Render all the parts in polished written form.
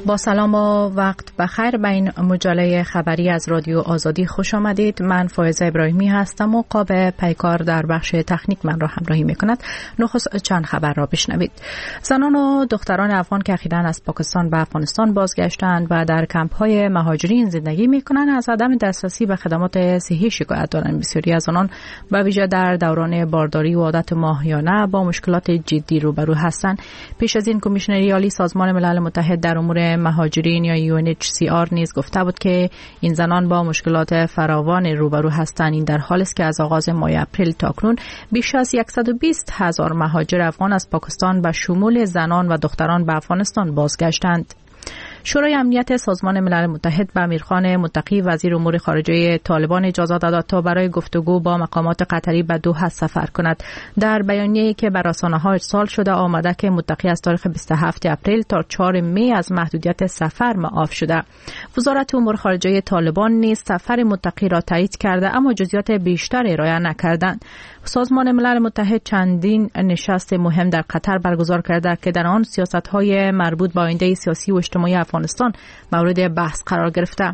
با سلام و وقت بخیر به این مجله خبری از رادیو آزادی خوش آمدید. من فائزه ابراهیمی هستم و قاب پیکار در بخش تکنیک من را همراهی میکند. نخست چند خبر را بشنوید. زنان و دختران افغان که اخیراً از پاکستان به افغانستان بازگشتند و در کمپ‌های مهاجرین زندگی میکنند از عدم دسترسی به خدمات صحی شکایت دارند. بسیاری از آنان به ویژه در دوران بارداری و عادت ماهیانه با مشکلات جدی روبرو هستند. پیش از این کمیشنری عالی سازمان ملل متحد در امور مهاجرین یا UNHCR نیز گفته بود که این زنان با مشکلات فراوان روبرو هستند. این در حالی است که از آغاز ماه اپریل تا کنون بیش از 120,000 مهاجر افغان از پاکستان به شمول زنان و دختران به افغانستان بازگشتند. شورای امنیت سازمان ملل متحد به امیرخان متقی وزیر امور خارجه طالبان اجازه داد تا برای گفتگو با مقامات قطری به دوحه سفر کند. در بیانیه‌ای که به رسانه‌ها ارسال شده آمده که متقی از تاریخ 27 اپریل تا 4 می از محدودیت سفر معاف شده. وزارت امور خارجه طالبان نیز سفر متقی را تایید کرده اما جزئیات بیشتر ارائه نکردند. سازمان ملل متحد چندین نشست مهم در قطر برگزار کرده که در آن سیاست‌های مربوط به آینده سیاسی و اجتماعی افغانستان مورد بحث قرار گرفته.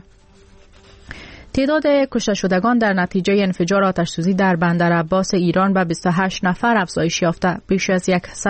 تعداد کشته شدگان در نتیجه انفجار آتش‌سوزی در بندر عباس ایران به 28 نفر افزایش یافته. بیش از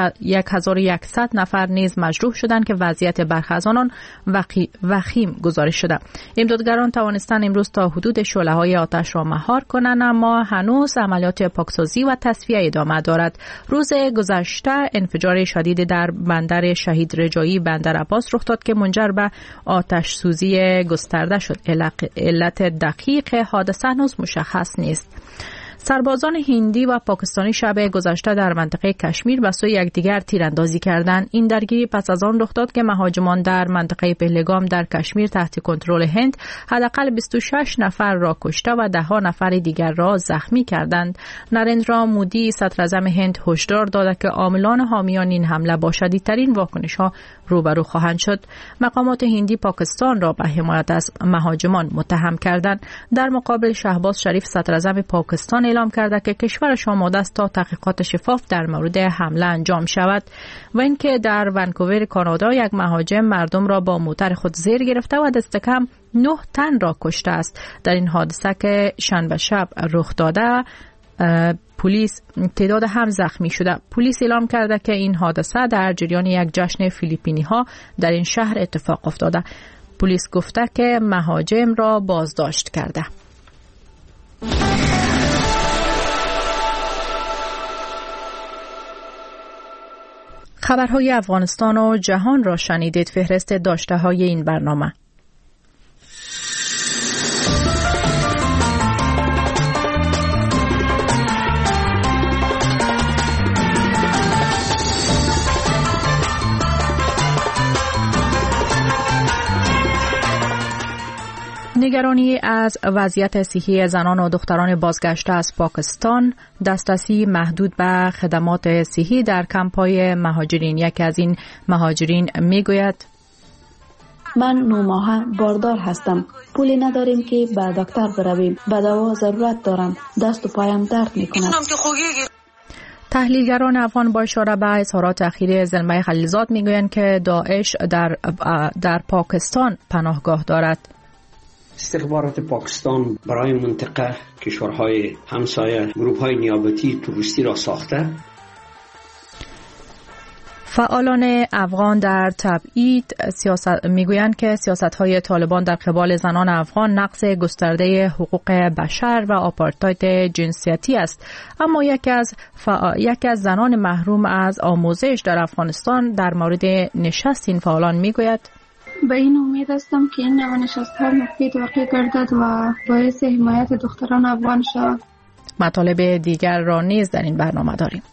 1100 نفر نیز مجروح شدند که وضعیت برخی از آنان وخیم گزارش شده. امدادگران توانستند امروز تا حدود شعله‌های آتش را مهار کنند اما هنوز عملیات پاکسازی و تصفیه ادامه دارد. روز گذشته انفجار شدید در بندر شهید رجایی بندر عباس رخ داد که منجر به آتش‌سوزی گسترده شد. علت دقیق حادثه هنوز مشخص نیست. سربازان هندی و پاکستانی شب گذشته در منطقه کشمیر به سوی یکدیگر تیراندازی کردند. این درگیری پس از آن رخ داد که مهاجمان در منطقه پهلگام در کشمیر تحت کنترل هند حداقل 26 نفر را کشته و 10 نفر دیگر را زخمی کردند. نریندرا مودی صدراعظم هند هشدار داده که عاملان حامیان این حمله با شدیدترین واکنش‌ها روبرو خواهند شد. مقامات هندی پاکستان را به حمایت از مهاجمان متهم کردند. در مقابل شهباز شریف صدراعظم پاکستان اعلام کرده که کشورش آماده است تا تحقیقات شفاف در مورد حمله انجام شود و اینکه در ونکوور کانادا یک مهاجم مردم را با موتر خود زیر گرفته و دست کم 9 تن را کشته است. در این حادثه که شنبه شب رخ داده پلیس تعداد هم زخمی شده. پلیس اعلام کرده که این حادثه در جریان یک جشن فیلیپینی ها در این شهر اتفاق افتاده. پلیس گفته که مهاجم را بازداشت کرده. خبرهای افغانستان و جهان را شنیدید. فهرست داشته های این برنامه. نگرانی از وضعیت صحی زنان و دختران بازگشته از پاکستان، دسترسی محدود به خدمات صحی در کمپ‌های مهاجرین. یکی از این مهاجرین میگوید: من 9 ماهه باردار هستم. پولی نداریم که به دکتر برویم. به دوا ضرورت دارم. دست و پایم درد میکند. تحلیلگران افغان با اشاره به اظهارات اخیر زلمه خلیلزاد میگویند که داعش در پاکستان پناهگاه دارد. استخبارات پاکستان برای منطقه کشورهای همسایه گروه‌های نیابتی توریستی را ساخته. فعالان افغان در تبعید میگویند که سیاست‌های طالبان در قبال زنان افغان نقض گسترده حقوق بشر و آپارتاید جنسیتی است. اما یکی از زنان محروم از آموزش در افغانستان در مورد نشست این فعالان میگوید: به این امید هستم که این نوع نشست‌ها مفید واقع گردد و باعث حمایت دختران افغان شود. مطالب دیگر را نیز در این برنامه داریم.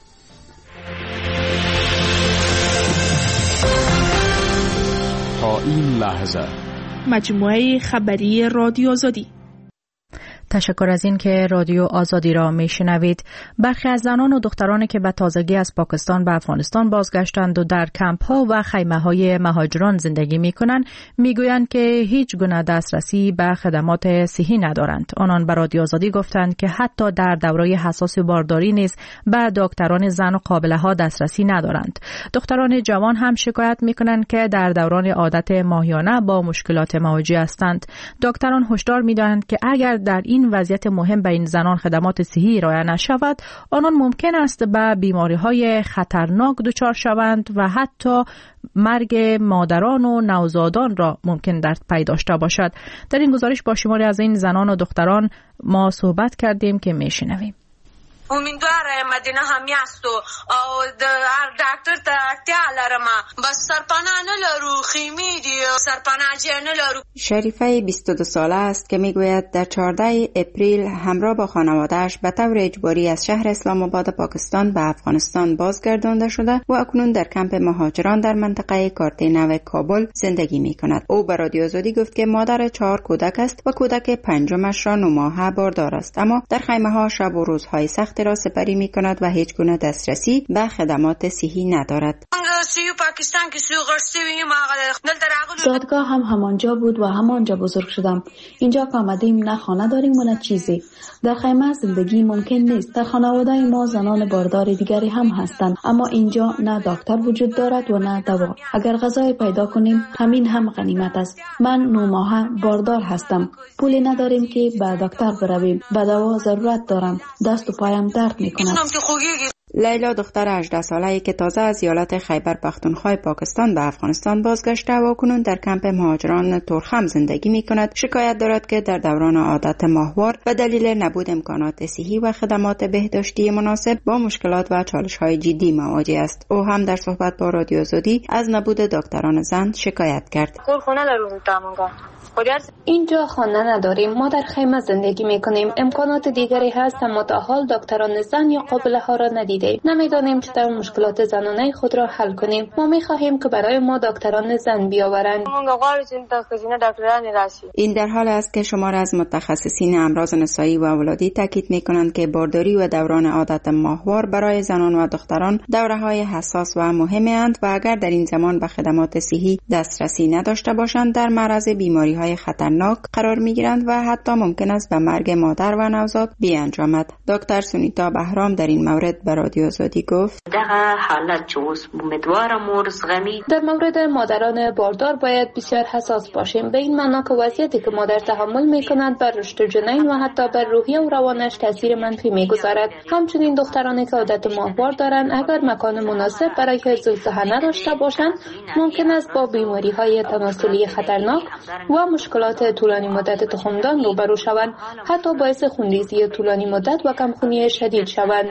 تا این لحظه مجموعه خبری رادیو آزادی. تشکر از این که رادیو آزادی را میشنوید. برخی از زنان و دخترانی که به تازگی از پاکستان به افغانستان بازگشتند و در کمپ ها و خیمه های مهاجران زندگی می کنند میگویند که هیچ گونه دسترسی به خدمات صحی ندارند. آنان به رادیو آزادی گفتند که حتی در دوره حساس بارداری نیز به دکتران زن و قابله ها دسترسی ندارند. دختران جوان هم شکایت می کنند که در دوران عادت ماهیانه با مشکلات مواجه هستند. دکتران هشدار می دهند که اگر در این وضعیت مهم به این زنان خدمات صحی ارائه نشود، آنان ممکن است به بیماری‌های خطرناک دچار شوند و حتی مرگ مادران و نوزادان را ممکن در پی داشته باشد. در این گزارش با شماری از این زنان و دختران ما صحبت کردیم که میشنویم. امیدواره مدینه همی است و دکتر ته اړتیا لرم، بس سرپناه نه لرو، خیمې دي سرپناه نه لرو. شریفه 22 ساله است که میگوید در 14 اپریل همراه با خانواده‌اش به طور اجباری از شهر اسلام آباد پاکستان به افغانستان بازگردانده شده و اکنون در کمپ مهاجران در منطقه کارتینو کابل زندگی می‌کند. او به رادیو آزادی گفت که مادر 4 کودک است و کودک پنجمش را 9 ماهه باردار است، اما در خیمه‌ها شب و روزهای سخت را سپری می کند و هیچ گونه دسترسی به خدمات صحی ندارد. زادگاه هم همانجا بود و همانجا بزرگ شدم. اینجا که آمدیم نه خانه داریم و نه چیزی. در خیمه زندگی ممکن نیست. در خانواده ما زنان باردار دیگری هم هستند، اما اینجا نه دکتر وجود دارد و نه دوا. اگر غذای پیدا کنیم همین هم غنیمت است. من 9 ماهه باردار هستم. پولی نداریم که به دکتر برویم. به دوا ضرورت دارم. دست و پایم درد می‌کند. لیلا دختر 18 ساله‌ای که تازه از ایالت خیبر پختونخوا پاکستان به افغانستان بازگشته و کنون در کمپ مهاجران تورخم زندگی می‌کند، شکایت دارد که در دوران عادت ماهوار به دلیل نبود امکانات صحی و خدمات بهداشتی مناسب با مشکلات و چالش‌های جدی مواجه است. او هم در صحبت با رادیو آزادی از نبود دکتران زن شکایت کرد. اینجا خانه نداریم. ما در خیمه زندگی می‌کنیم. امکانات دیگری هست اما تا حال دکتران زن یا قابله ها را ندیدیم. نمی‌دانیم چطور مشکلات زنانه خود را حل کنیم. ما می‌خواهیم که برای ما دکتران زن بیاورند. این در حال است که شمار از متخصصین امراض نسایی و اولادی تاکید می‌کنند که بارداری و دوران عادت ماهوار برای زنان و دختران دوره‌های حساس و مهمند و اگر در این زمان به خدمات صحی دسترسی نداشته باشند در معرض بیماری‌های خطرناک قرار می‌گیرند و حتی ممکن است به مرگ مادر و نوزاد بیانجامد. دکتر سونیتا بهرام در این مورد به رادیو آزادی گفت: در مورد مادران باردار باید بسیار حساس باشیم، به این معنا که وضعیتی که مادر تحمل می‌کند بر رشد جنین و حتی بر روحیه و روانش تاثیر منفی می‌گذارد. همچنین دخترانی که عادت ماهوار دارند اگر مکان مناسب برای حفظ الصحه نداشته باشند ممکن است با بیماری‌های تناسلی خطرناک و مشکلات طولانی مدت تخمدان روبرو شوند، حتی باعث خونریزی طولانی مدت و کمخونی شدید شوند.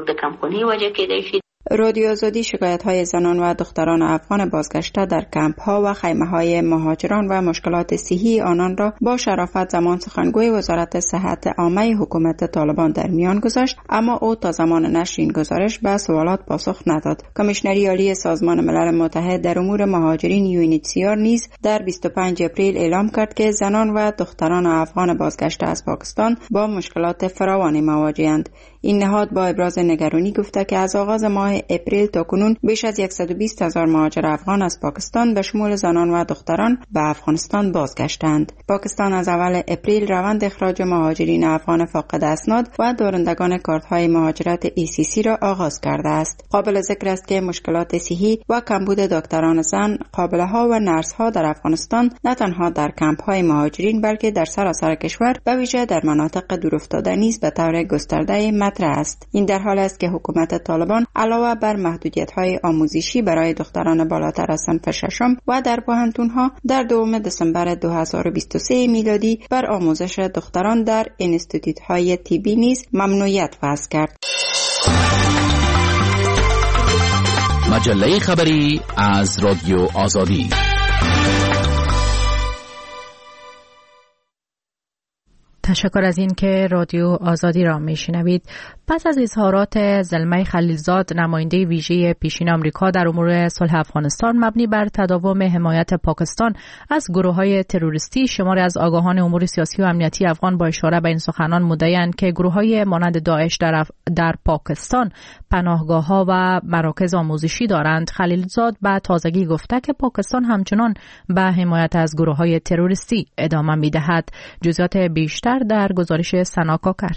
رادیو آزادی شکایت‌های زنان و دختران افغان بازگشته در کمپ‌ها و خیمه‌های مهاجران و مشکلات صحی آنان را با شرافت زمان سخنگوی وزارت صحت عامه حکومت طالبان در میان گذاشت، اما او تا زمان نشر این گزارش به سوالات پاسخ نداد. کمیشنری عالی سازمان ملل متحد در امور مهاجرین UNHCR نیز در 25 اپریل اعلام کرد که زنان و دختران افغان بازگشته از پاکستان با مشکلات فراوانی مواجه‌اند. این نهاد با ابراز نگرانی گفته که از آغاز ماه اپریل تا کنون بیش از 120,000 مهاجر افغان از پاکستان به شمول زنان و دختران به افغانستان بازگشتند. پاکستان از اول اپریل روند اخراج مهاجرین افغان فاقد اسناد و دارندگان کارت‌های مهاجرت ECC را آغاز کرده است. قابل ذکر است که مشکلات صحی و کمبود دکتران زن، قابله‌ها و نرس‌ها در افغانستان نه تنها در کمپ‌های مهاجرین بلکه در سراسر کشور به ویژه در مناطق دورافتاده نیز به طور گسترده مطرح است. این در حال است که حکومت طالبان علاوه بر محدودیت‌های آموزشی برای دختران بالاتر از صنف ششم و در پوهنتون‌ها در 2 دسامبر 2023 میلادی بر آموزش دختران در انستیتوت‌های طبی نیز ممنوعیت وضع کرد. مجله خبری از رادیو آزادی. تشکر از این که رادیو آزادی را میشنوید. پس از اظهارات زلمه خلیلزاد نماینده ویژه پیشین آمریکا در امور صلح افغانستان مبنی بر تداوم حمایت پاکستان از گروه‌های تروریستی، شماری از آگاهان امور سیاسی و امنیتی افغان با اشاره به این سخنان مدعی‌اند که گروه‌های مانند داعش در پاکستان پناهگاه‌ها و مراکز آموزشی دارند. خلیلزاد به تازگی گفته که پاکستان همچنان به حمایت از گروه‌های تروریستی ادامه می‌دهد. جزئیات بیشتر در گزارش سنا کاکر.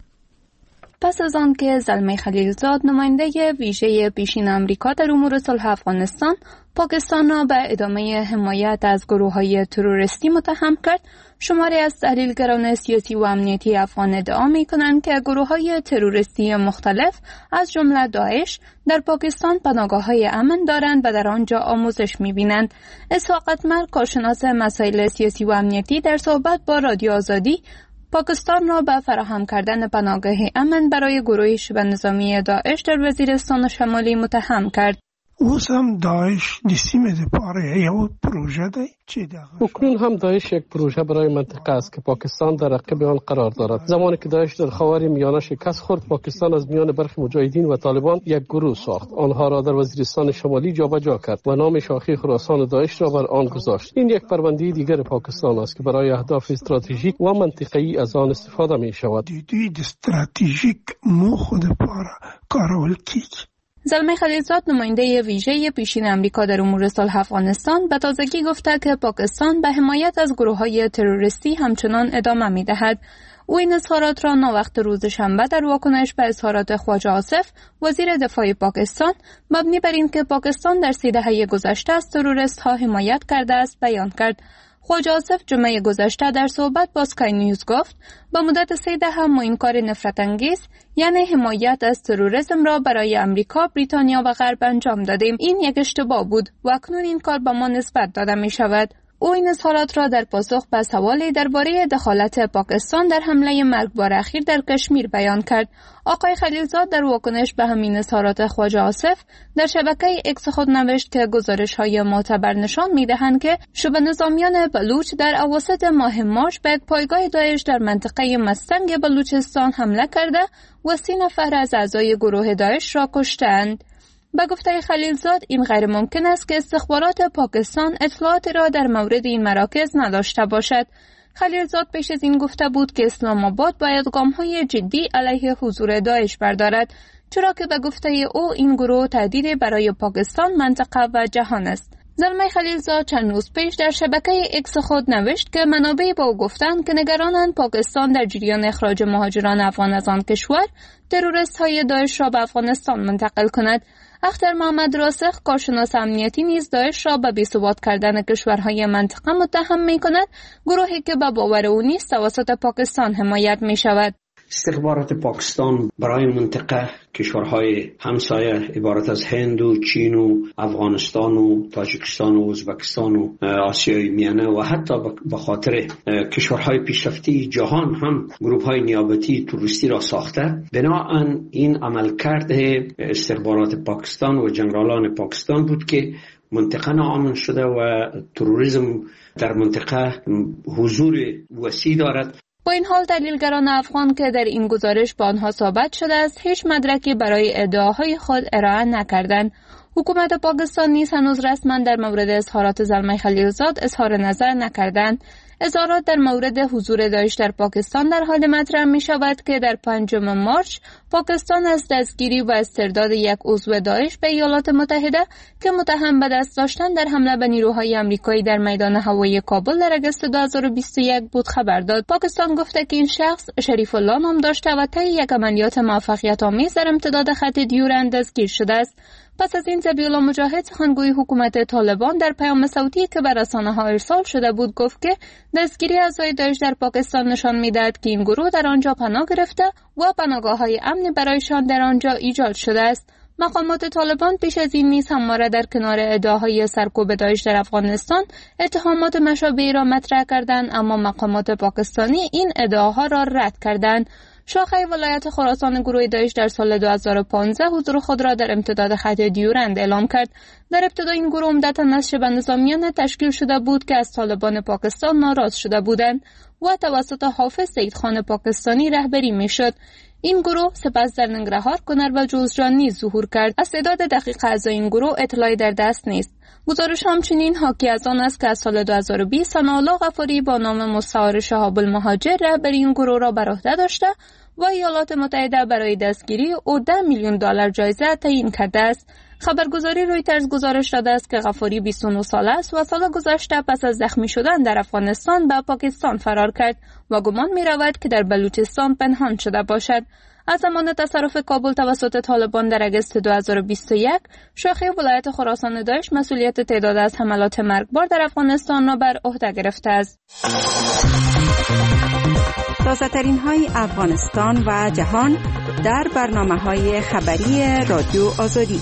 پس از آن که زلمه خلیلزاد نماینده ویژه پیشین آمریکا در امور صلح افغانستان پاکستان را به ادامه حمایت از گروه‌های تروریستی متهم کرد، شماری از تحلیلگران سیاسی و امنیتی افغان ادعا می‌کنند که گروه‌های تروریستی مختلف از جمله داعش در پاکستان پناهگاه‌های امن دارند و در آنجا آموزش می‌بینند. اسحاق اتمر، کارشناس مسائل سیاسی و امنیتی، در صحبت با رادیو آزادی پاکستان را به فراهم کردن پناهگاه امن برای گروه شبه نظامی داعش در وزیرستان شمالی متهم کرد. اوس هم داعش د سیمې لپاره یو پروژه دی چې اکنون هم داعش یک پروژه برای منطقه است که پاکستان در رقیب آن قرار دارد. زمانی که داعش در خاور میانه شکست خورد، پاکستان از میان برخی مجاهدین و طالبان یک گروه ساخت، آنها را در وزیرستان شمالی جابجا کرد و نام شاخه خراسان داعش را بر آن گذاشت. این یک پرونده دیگر پاکستان است که برای اهداف استراتژیک و منطقه‌ای از آن استفاده می شود. دوی د استراتژیک موخو لپاره کارول کیږي. زلمه خلیلزاد نماینده ویژه پیشین آمریکا در امور صلح افغانستان به تازگی گفته که پاکستان به حمایت از گروه‌های تروریستی همچنان ادامه می‌دهد. او این اظهارات را ناوقت روز شنبه در واکنش به اظهارات خواجه آصف، وزیر دفاع پاکستان، مبنی بر اینکه پاکستان در 3 دهه گذشته از تروریست‌ها حمایت کرده است بیان کرد. خواجه آصف جمعه گذشته در صحبت با اسکای نیوز گفت با مدت 3 دهه ما این کار نفرت انگیز یعنی حمایت از تروریسم را برای امریکا، بریتانیا و غرب انجام دادیم. این یک اشتباه بود و اکنون این کار به ما نسبت داده می شود. او این اظهارات را در پاسخ به سوالی درباره دخالت پاکستان در حمله مرگبار اخیر در کشمیر بیان کرد. آقای خلیلزاد در واکنش به همین اظهارات خواجه آصف در شبکه اکس خود نوشت که گزارش‌های معتبر نشان می‌دهند که شبه نظامیان بلوچ در اواسط ماه مارس به یک پایگاه داعش در منطقه مستنگ بلوچستان حمله کرده و 30 نفر از اعضای گروه داعش را کشتند. به گفته خلیلزاد این غیر ممکن است که استخبارات پاکستان اطلاعاتی را در مورد این مراکز نداشته باشد. خلیلزاد پیش از این گفته بود که اسلام آباد باید گام‌های جدی علیه حضور داعش بردارد، چرا که به گفته او این گروه تهدیدی برای پاکستان، منطقه و جهان است. زلمه خلیلزاد چند روز پیش در شبکه اکس خود نوشت که منابع با او گفتند که نگرانند پاکستان در جریان اخراج مهاجران افغان از آن کشور تروریست‌های داعش را به افغانستان منتقل کند. اختر محمد راسخ، کارشناس امنیتی، نیز داعش را به بی‌ثبات کردن کشورهای منطقه متهم می‌کند، گروهی که به باور او نیز توسط پاکستان حمایت می‌شود. استخبارات پاکستان برای منطقه کشورهای همسایه عبارت از هند و چین و افغانستان و تاجیکستان و ازبکستان و آسیای میانه و حتی به خاطر کشورهای پیشرفته جهان هم گروه‌های نیابتی تروریستی را ساخته. بنابراین این عملکرد استخبارات پاکستان و جنرالان پاکستان بود که منطقه ناامن شده و تروریسم در منطقه حضور وسیع دارد. با این حال دلیلگران افغان که در این گزارش با آنها ثابت شده است هیچ مدرکی برای ادعاهای خود ارائه نکردند. حکومت پاکستان نیز هنوز رسما در مورد اظهارات زلمه خلیلزاد اظهار نظر نکردند. اظهارات در مورد حضور داعش در پاکستان در حال مطرح می شود که در 5 مارس پاکستان از دستگیری و استرداد یک عضو داعش به ایالات متحده که متهم به دست داشتن در حمله به نیروهای آمریکایی در میدان هوایی کابل در اگست 2021 بود خبر داد. پاکستان گفته که این شخص شریف الله نام داشته و طی یک عملیات موفقیت آمیز در امتداد خط دیورند دستگیر شده است. پس از این ذبیح الله مجاهد، سخنگوی حکومت طالبان، در پیام صوتی که به رسانه‌ها ارسال شده بود گفت که دستگیری اعضای داعش در پاکستان نشان می‌دهد که این گروه در آنجا پناه گرفته و پناهگاه‌های امنی برایشان در آنجا ایجاد شده است. مقامات طالبان پیش از این نیز همواره در کنار ادعاهای سرکوب داعش در افغانستان اتهامات مشابهی را مطرح کردند، اما مقامات پاکستانی این ادعاها را رد کردند. شاخه ولایت خراسان گروه داعش در سال 2015 حضور خود را در امتداد خط دیورند اعلام کرد. در ابتدا این گروه عمدتاً از شبه نظامیان تشکیل شده بود که از طالبان پاکستان ناراض شده بودند. و توسط حافظ سیدخان پاکستانی رهبری میشد. این گروه سپس در ننگرهار، کنر و جوزجان نیز ظهور کرد. از تعداد دقیق اعضای این گروه اطلاعی در دست نیست. گزارش همچنین حاکی از آن است که از سال 2020 ثناءالله غفاری با نام مستعار شهاب المهاجر رهبری این گروه را بر عهده داشته و ایالات متحده برای دستگیری او $10 میلیون جایزه تعیین کرده است. خبرگزاری رویترز گزارش داده است که غفاری 29 ساله است و سال گذشته پس از زخمی شدن در افغانستان به پاکستان فرار کرد و گمان می رود که در بلوچستان پنهان شده باشد. از زمان تصرف کابل توسط طالبان در اگست 2021، شاخه ولایت خراسان داعش مسئولیت تعداد از حملات مرگبار در افغانستان را بر عهده گرفته است. تازه‌ترین های افغانستان و جهان در برنامه‌های خبری رادیو آزادی.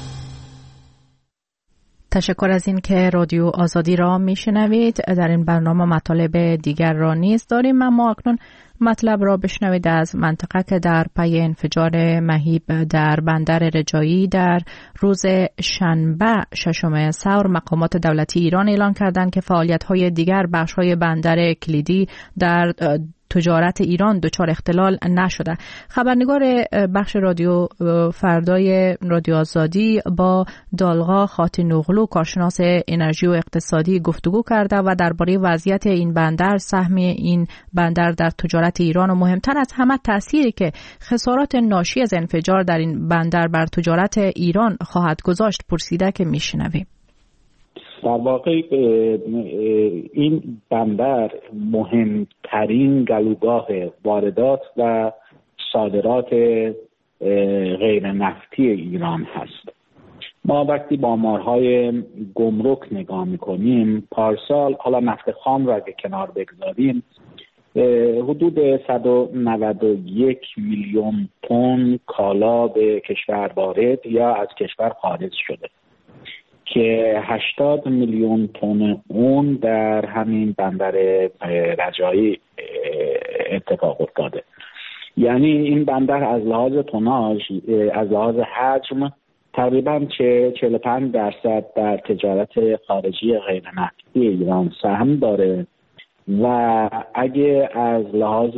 تشکر از این که رادیو آزادی را میشنوید. در این برنامه مطالب دیگر را نیز داریم، اما اکنون مطلب را بشنوید از منطقه که در پی انفجار مهیب در بندر رجایی در روز شنبه 6 ثور مقامات دولتی ایران اعلان کردند که فعالیت‌های دیگر بخش‌های بندر کلیدی در تجارت ایران دچار اختلال نشده. خبرنگار بخش رادیو فردای رادیو آزادی با دالغا خاتون اغلو، کارشناس انرژی و اقتصادی، گفتگو کرده و درباره وضعیت این بندر، سهم این بندر در تجارت ایران و مهمتر از همه تأثیری که خسارات ناشی از انفجار در این بندر بر تجارت ایران خواهد گذاشت پرسیده که میشنویم. در واقع این بندر مهمترین گلوگاه واردات و صادرات غیر نفتی ایران هست. ما وقتی با آمارهای گمرک نگاه میکنیم، پارسال، حالا نفت خام را اگه کنار بگذاریم، حدود 191 میلیون تن کالا به کشور وارد یا از کشور خارج شده که 80 میلیون تن اون در همین بندر رجایی اتفاق افتاده. یعنی این بندر از لحاظ توناژ، از لحاظ حجم تقریباً 45% در تجارت خارجی غیر نفتی ایران سهم داره و اگه از لحاظ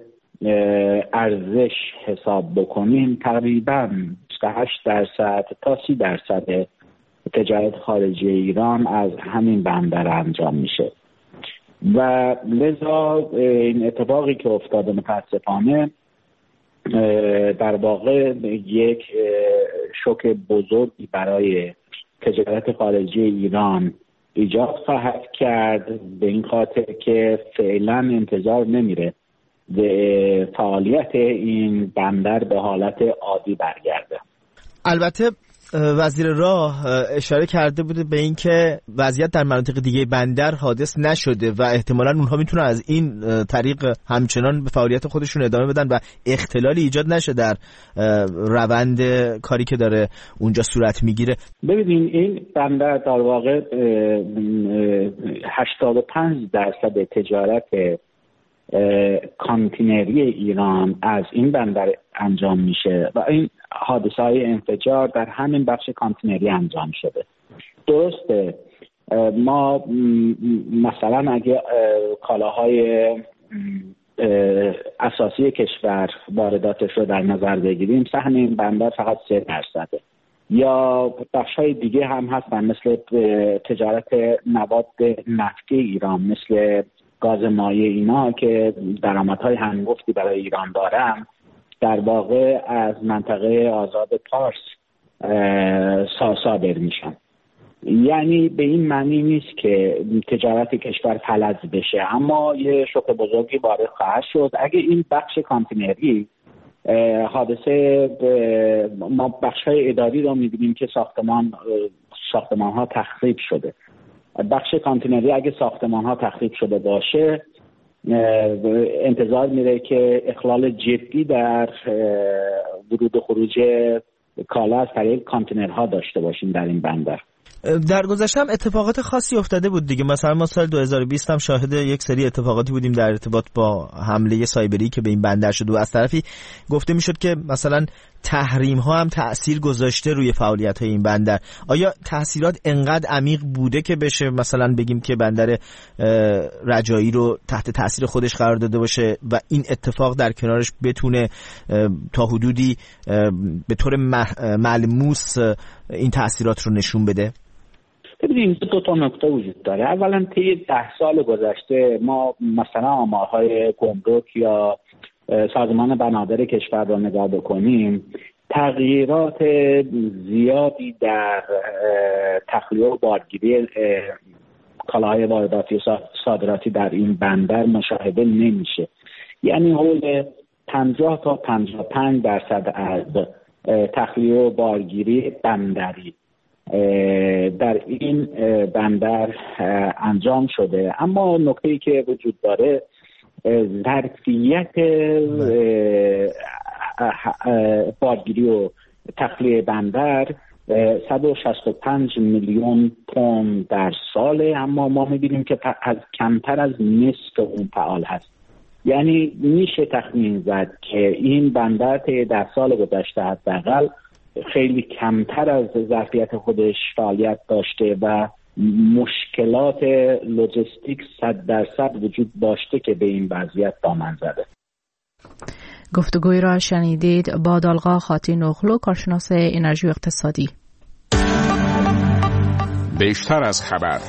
ارزش حساب بکنیم تقریباً 28% تا 30% تجارت خارجی ایران از همین بندر انجام میشه و لذا این اتفاقی که افتاده متاسفانه در واقع یک شوک بزرگی برای تجارت خارجی ایران ایجاد خواهد کرد، به این خاطر که فعلا انتظار نمیره به فعالیت این بندر به حالت عادی برگرده. البته وزیر راه اشاره کرده بوده به این که وضعیت در مناطق دیگه بندر حادث نشده و احتمالاً اونها میتونن از این طریق همچنان به فعالیت خودشون ادامه بدن و اختلالی ایجاد نشه در روند کاری که داره اونجا صورت میگیره. ببینین این بندر در واقع 85% تجارت کانتینری ایران از این بندر انجام میشه و این حادثه های انفجار در همین بخش کانتینری انجام شده. درسته ما مثلا اگه کالاهای اساسی کشور وارداتش رو در نظر بگیریم، سهم این بندر فقط 3%. یا بخش‌های دیگه هم هستن مثل تجارت مواد نفتی ایران، مثل گاز مایع، اینا که درآمدهای هنگفتی برای ایران دارن، در واقع از منطقه آزاد پارس صادر میشن. یعنی به این معنی نیست که تجارت کشور فلج بشه، اما یه شوک بزرگی وارد خواهد شد اگه این بخش کانتینری حادثه. ما بخش‌های اداری رو می‌بینیم که ساختمان‌ها تخریب شده. بخش کانتینری اگه ساختمان‌ها تخریب شده باشه، انتظار میره که اخلال جدی در ورود و خروج کالا از طریق کانتینرها داشته باشیم در این بندر. در گذشته هم اتفاقات خاصی افتاده بود دیگه. مثلا ما سال 2020 هم شاهد یک سری اتفاقاتی بودیم در ارتباط با حمله سایبری که به این بندر شد و از طرفی گفته میشد که مثلا تحریم ها هم تأثیر گذاشته روی فعالیت های این بندر. آیا تأثیرات انقدر عمیق بوده که بشه مثلا بگیم که بندر رجایی رو تحت تأثیر خودش قرار داده باشه و این اتفاق در کنارش بتونه تا حدودی به طور ملموس این تأثیرات رو نشون بده؟ ببینید دو تا نکته وجود داره. اولا طی 10 سال گذشته ما مثلا آمارهای گمرک یا سازمان بنادر کشور را نگاه بکنیم، تغییرات زیادی در تخلیه و بارگیری کالاهای وارداتی و صادراتی در این بندر مشاهده نمیشه. یعنی حول 50 تا 55% از تخلیه و بارگیری بندری در این بندر انجام شده. اما نکته‌ای که وجود داره ظرفیت بارگیری و تخلیه بندر 165 میلیون تن در ساله، اما ما می‌بینیم که از کمتر از نصف اون فعال هست. یعنی میشه تخمین زد که این بندر در سال گذشته حداقل خیلی کمتر از ظرفیت خودش فعالیت داشته و مشکلات لوجستیک 100% وجود داشته که به این وضعیت دامن زده. گفتگوی را شنیدید با دالغا خاطی اغلو، کارشناس انرژی و اقتصادی. بیشتر از خبر.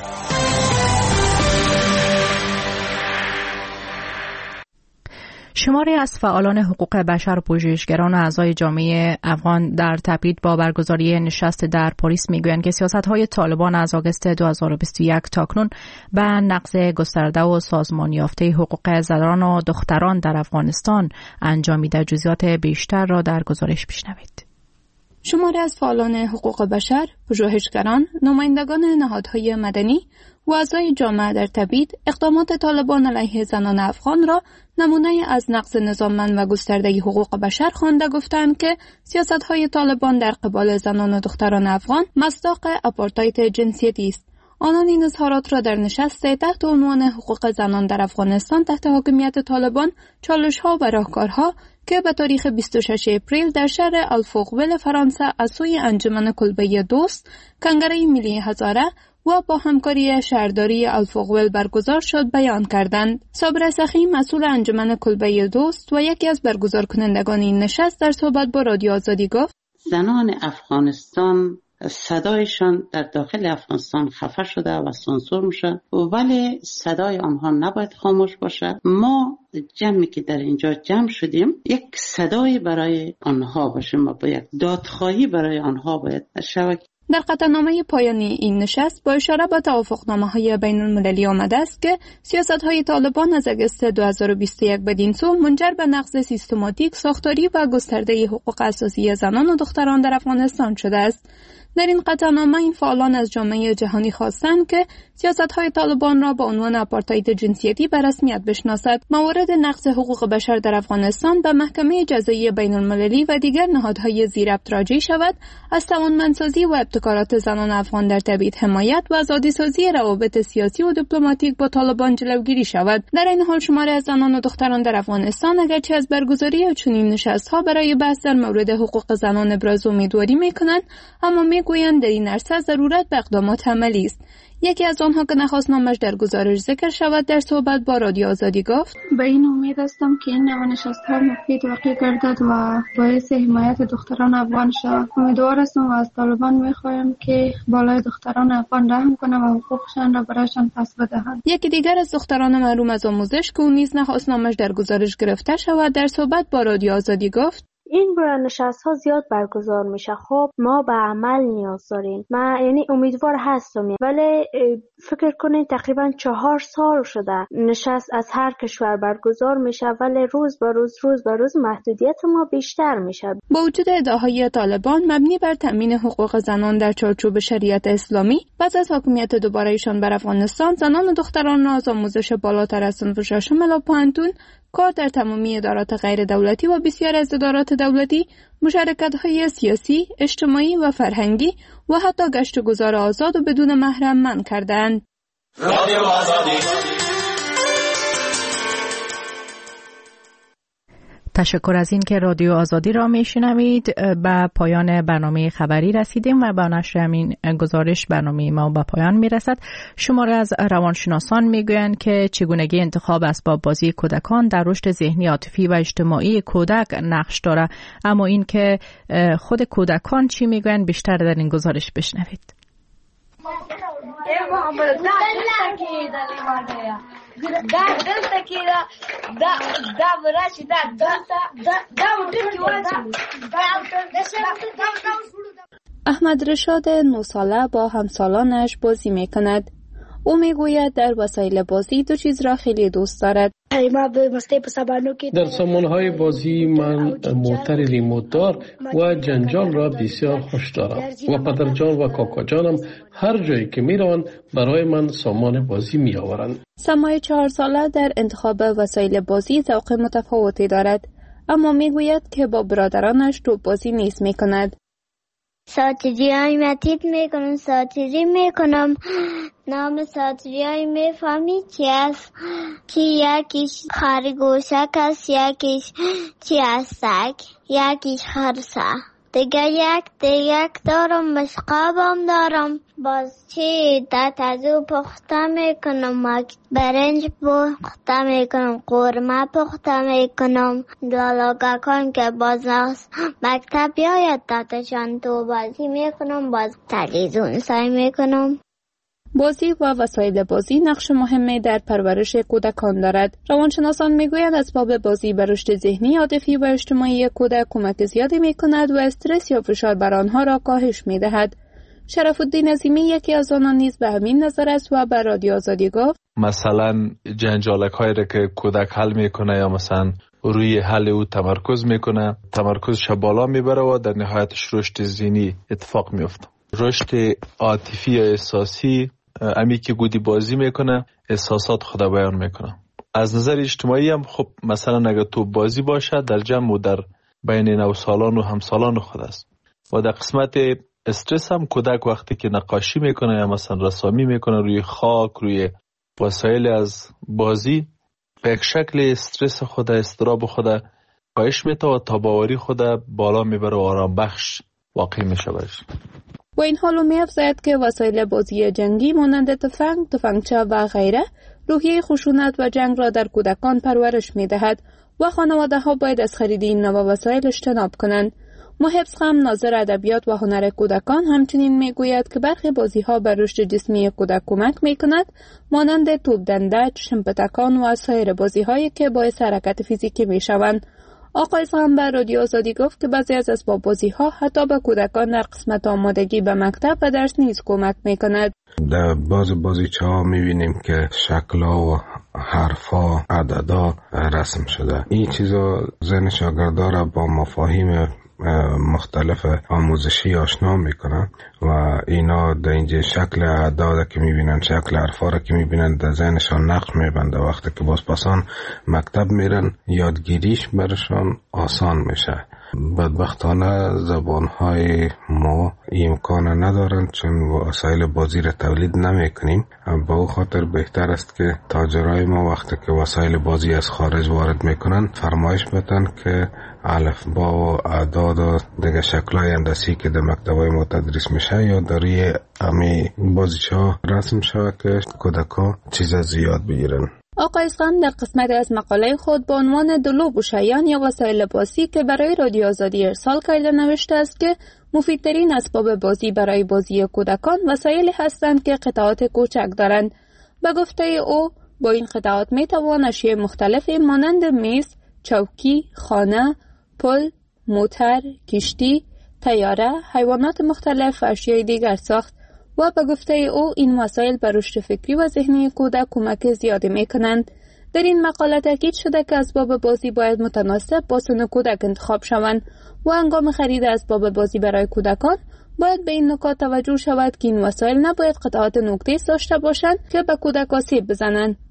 شماری از فعالان حقوق بشر و پژوهشگران و اعضای جامعه افغان در تبعید با برگزاری نشست در پاریس میگویند که سیاست‌های طالبان از آگوست 2021 تاکنون به نقض گسترده و سازمان یافته حقوق زنان و دختران در افغانستان انجامیده. جزئیات بیشتر را در گزارش بشنوید. شماری از فعالان حقوق بشر، پژوهشگران، نمایندگان نهادهای مدنی و اعضای جامعه در تبعید اقدامات طالبان علیه زنان افغان را نمونه از نقض نظاممند و گسترده حقوق بشر خوانده، گفتند که سیاست‌های طالبان در قبال زنان و دختران افغان مصداق آپارتاید جنسیتی است. آنان این اظهارات را در نشست تحت عنوان حقوق زنان در افغانستان تحت حاکمیت طالبان، چالش‌ها و راهکارها که به تاریخ 26 اپریل در شهر الفوغول فرانسه از سوی انجمن کلبه دوست، کنگره ملی هزاره و با همکاری شهرداری الفوغول برگزار شد بیان کردند. صابر سخی مسئول انجمن کلبه دوست و یکی از برگزار کنندگان این نشست در صحبت با رادیو آزادی گفت: زنان افغانستان صدایشان در داخل افغانستان خفه شده و سانسور میشه، ولی صدای آنها نباید خاموش باشه. ما جمعی که در اینجا جمع شدیم یک صدای برای آنها باشیم و باید دادخواهی برای آنها باید شود. در قطعنامه پایانی این نشست با اشاره به توافقنامه‌های بین‌المللی آمده است که سیاست‌های طالبان از آگوست 2021 بدین سو منجر به نقض سیستماتیک، ساختاری و گسترده حقوق اساسی زنان و دختران در افغانستان شده است. در این قطعنامه این فعالان از جامعه جهانی خواستند که سیاست‌های طالبان را با عنوان آپارتاید جنسیتی به رسمیت بشناسد. موارد نقض حقوق بشر در افغانستان به محکمه جزایی بین‌المللی و دیگر نهادهای زیربط راجع شود، از توانمندسازی و ابتکارات زنان افغان در تبعید حمایت و آزادی‌سازی روابط سیاسی و دیپلماتیک با طالبان جلوگیری شود. در این حال شماری از زنان و دختران در افغانستان اگرچه از برگزاری چنین نشست‌ها برای بحث در مورد حقوق زنان ابراز امیدواری می‌کنند، اما میگویند در این عرصه ضرورت به اقدامات عملی است. یکی از آنها که نخواست در گزارش ذکر شود در صحبت با رادیو آزادی گفت: به این امید هستم که این نشست‌ها مفید واقع گردد و باعث حمایت دختران افغان شود. امیدوار هستم و از طالبان می‌خوایم که بالای دختران افغان رحم کنند و حقوقشان را برایشان پس بدهند. یکی دیگر از دختران محروم از آموزش که او نیز نخواست در گزارش گرفته شود در صحبت با رادیو آزادی گفت: این نشست ها زیاد برگزار میشه. خب ما به عمل نیاز داریم. من یعنی امیدوار هستم، ولی فکر کنین تقریبا 4 سال شده نشست از هر کشور برگزار میشه، ولی روز به روز محدودیت ما بیشتر میشه. با وجود ادعاهای طالبان مبنی بر تامین حقوق زنان در چارچوب شریعت اسلامی، بعد از حاکمیت دوباره ایشان بر افغانستان، زنان و دختران را از آموزش بالاتر از صنف 6 الی پانتون کار در تمامی ادارات غیر دولتی و بسیار از ادارات دولتی، مشارکت‌های سیاسی، اجتماعی و فرهنگی و حتی گشت و گذار آزاد و بدون محرم منع کردند. رادیو آزادی. تشکر از این که رادیو آزادی را میشنوید. به پایان برنامه خبری رسیدیم و با نشر همین گزارش برنامه ما به پایان میرسد. شماره از روانشناسان میگویند که چگونگی انتخاب اسباب بازی کودکان در رشد ذهنی، عاطفی و اجتماعی کودک نقش دارد. اما این که خود کودکان چی میگویند بیشتر در این گزارش بشنوید. احمد رشاد 9 ساله با همسالانش بازی می کند. او می گوید در وسایل بازی دو چیز را خیلی دوست دارد. در سامانهای بازی من موتر ریموت دار و جنجال را بسیار خوش دارم و پدرجان و کاکاجانم هر جایی که می روند برای من سامان بازی می آورند. سمای 4 ساله در انتخاب وسایل بازی ذوق متفاوتی دارد، اما می گوید که با برادرانش توپ بازی نیز می کند. ساتیری های متید میکنم، ساتیری میکنم. نام ساتیری های میفهمی چی است؟ چی یکیش خرگوشک است، یکیش چی است سگ، یکیش خرسه. دیگه دارم، مشقابم دارم. باز چی تازو پخته میکنم، برنج پخته میکنم، قورمه پخته میکنم. لالاگکان که باز مکتب بیاید تاتشان تو بازی میکنم، باز تلویزیون سعی میکنم. بازی و وسایل بازی نقش مهمی در پرورش کودکان دارد. روانشناسان میگویند اسباب بازی بر رشد ذهنی، عاطفی و اجتماعی کودک کمک زیادی میکند و استرس یا فشار بر آنها را کاهش میدهد. شرف الدین عظیمی یکی از آنان نیز به همین نظر است و بر رادیو آزادی گفت مثلا جنجالک هایی را که کودک حل میکنه یا مثلا روی حل او تمرکز میکنه، تمرکزش بالا میبره و در نهایتش رشد ذهنی اتفاق میفته. رشد عاطفی یا احساسی امی که گودی بازی میکنه احساسات خود بیان میکنه. از نظر اجتماعی هم خب مثلا اگر تو بازی باشه در جمع و در بین نوسالان و همسالان خود است. و در قسمت استرس هم کودک وقتی که نقاشی میکنه یا مثلا رسامی میکنه روی خاک، روی وسایل از بازی، به یک شکل استرس خود، اضطراب خود کاهش میده و تاباوری خود بالا میبره و آرام بخش واقع میشه برش. و این حالو می‌افزاید که وسایل بازی جنگی مانند تفنگ، تفنگچه و غیره روحیه خشونت و جنگ را در کودکان پرورش می‌دهد و خانواده‌ها باید از خرید این نوع وسایل اجتناب کنند. محبس خم ناظر ادبیات و هنر کودکان همچنین می‌گوید که برخی بازی‌ها بر رشد جسمی کودک کمک می‌کند، مانند توپ دنده، چشم‌پتکان و سایر بازی‌هایی که باعث حرکت فیزیکی می‌شوند. آقای هم بر رادیو آزادی گفت که بعضی از اسباب بازی‌ها حتی به کودکان در قسمت آمادگی به مکتب و درس نیز کمک می‌کند. در بازیچه‌ها می‌بینیم که شکل‌ها و حرف‌ها، عددها رسم شده. این چیزا ذهن شاگردا را با مفاهیم مختلف آموزشی آشنا میکنن و اینا در اینجا شکل اعداد که میبینن، شکل حرفا را که میبینن در ذهنشان نقش میبنده. وقتی که بازپسان مکتب میرن یادگیریش برشان آسان میشه. بدبختانه زبانهای ما امکان ندارن چون وسایل بازی را تولید نمیکنیم. با او خاطر بهتر است که تاجرای ما وقتی که وسایل بازی از خارج وارد میکنن فرمایش بدن که الفبا و اعداد و دیگه شکل‌های هندسی که در مکتب‌های ما تدریس میشه یا در روی امی بازیچه‌ها رسم شود که کودک‌ها چیز زیاد بگیرن. آقای اسقم در قسمت از مقاله خود با عنوان دلوب و شیان یا وسایل بازی که برای رادیو آزادی ارسال کرده نوشته است که مفیدترین اسباب بازی برای بازی کودکان وسایلی هستند که قطعات کوچک دارند. به گفته او با این قطعات میتوان اشیاء مختلفی مانند میز، چوکی، خانه، پل، موتر، کشتی، طیاره، حیوانات مختلف و اشیاء دیگر ساخت و به گفته او این وسایل بر رشد فکری و ذهنی کودک کمک زیادی میکنند. در این مقاله تاکید شده که اسباب بازی باید متناسب با سن کودک انتخاب شوند و هنگام خرید اسباب بازی برای کودکان باید به این نکات توجه شود که این وسایل نباید قطعات نقطه‌ای داشته باشند که به کودک آسیب بزنند.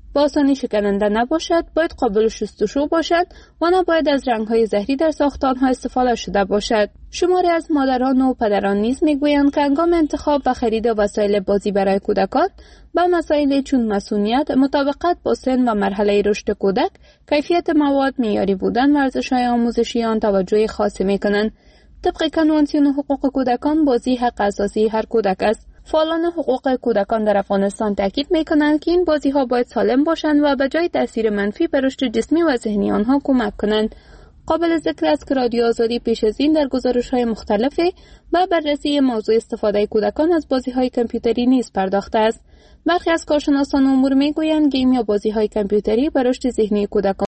با آسانی شکننده نباشد، باید قابل شستشو باشد و نباید از رنگ‌های زهری در ساختان‌ها استفاده شده باشد. شماری از مادران و پدران نیز میگویند که هنگام انتخاب و خرید وسایل بازی برای کودکان به مسائل چون مسئولیت، مطابقت با سن و مرحله رشد کودک، کیفیت مواد، معیاری بودن و ارزش‌های آموزشی آن توجه خاصی می‌کنند. طبق کنوانسیون حقوق کودکان، بازی حق اساسی هر کودک است. فعالان حقوق کودکان در افغانستان تاکید می‌کنند که این بازی‌ها باید سالم باشند و به جای تاثیر منفی به رشد جسمی و ذهنی آنها کمک کنند. قابل ذکر است که رادیو آزادی پیش از این در گزارش‌های مختلفی به بررسی موضوع استفاده کودکان از بازی‌های کامپیوتری نیز پرداخته است. برخی از کارشناسان امور می‌گویند گیم یا بازی‌های کامپیوتری به رشد ذهنی کودکان